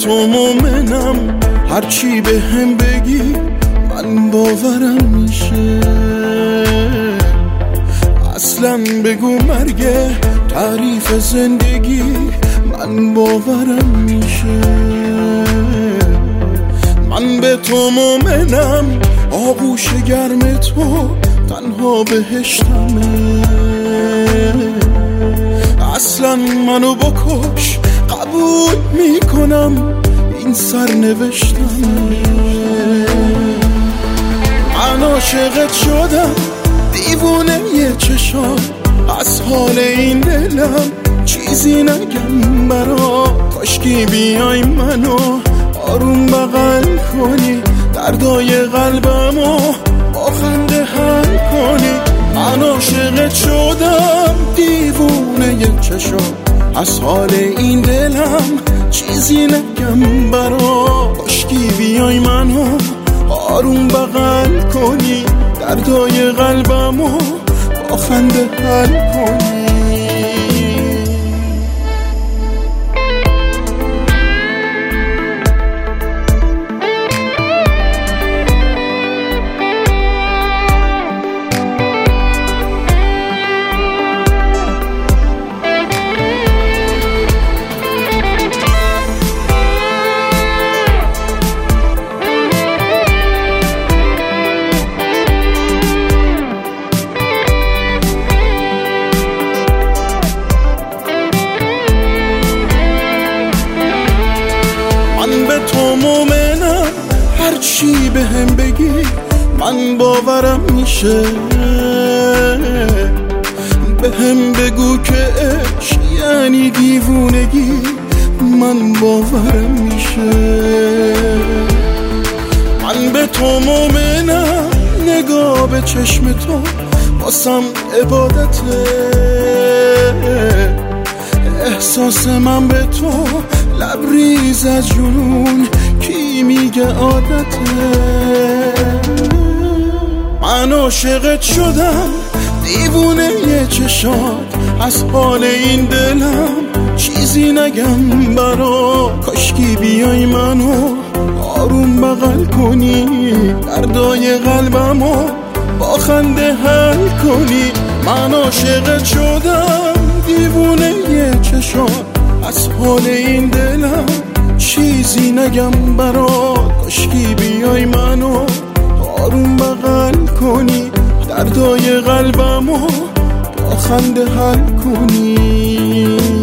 تو مومنم، هرچی به هم بگی من باورم میشه. اصلا بگو مرگه تعریف زندگی، من باورم میشه. من به تو مومنم، آغوش گرم تو تنها بهشتمه. اصلا منو بکش قبول میکنم، این سرنوشتمه. من عاشقت شدم، دیوونه یه چشام، از حال این دلم چیزی نگم برا. کاشکی بیای منو آروم بغل کنی، دردای قلبمو با خنده حل کنی. من عاشقت شدم، دیوونه یه چشام، از حال این دلم چیزی نگم برا. کاشکی بیای منو آروم بغل کنی، دردای قلبمو با خنده حل کنی. تو مومنم، هرچی به هم بگی من باورم میشه. به هم بگو که عشق یعنی دیوونگی، من باورم میشه. من به تو مومنم، نگاه به چشم تو واسم عبادته. احساس من به تو لبریز از جنون، کی میگه عادته. من عاشقت شدم، دیوونه یه چشات، از حال این دلم چیزی نگم برا. کاشکی بیای منو آروم بغل کنی، دردای قلبمو با خنده حل کنی. من عاشقت شدم، دیوونه یه چشات، از حال این دلم چیزی نگم برا. کاشکی بیای منو آروم بغل کنی، دردای قلبمو با خنده حل کنی.